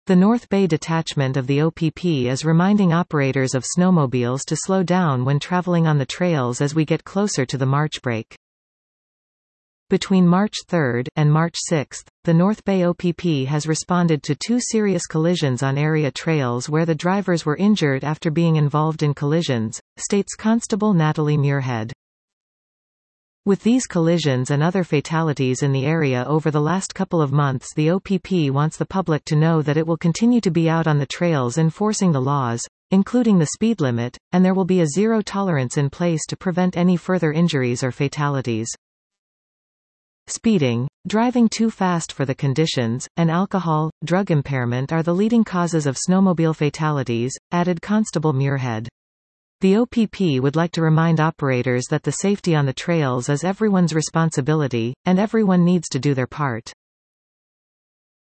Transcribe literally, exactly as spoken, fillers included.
The North Bay detachment of the O P P is reminding operators of snowmobiles to slow down when traveling on the trails as we get closer to the March break. Between March third and March sixth, the North Bay O P P has responded to two serious collisions on area trails where the drivers were injured after being involved in collisions, states Constable Natalie Muirhead. With these collisions and other fatalities in the area over the last couple of months, the O P P wants the public to know that it will continue to be out on the trails enforcing the laws, including the speed limit, and there will be a zero tolerance in place to prevent any further injuries or fatalities. Speeding, driving too fast for the conditions, and alcohol, drug impairment are the leading causes of snowmobile fatalities, added Constable Muirhead. The O P P would like to remind operators that the safety on the trails is everyone's responsibility, and everyone needs to do their part.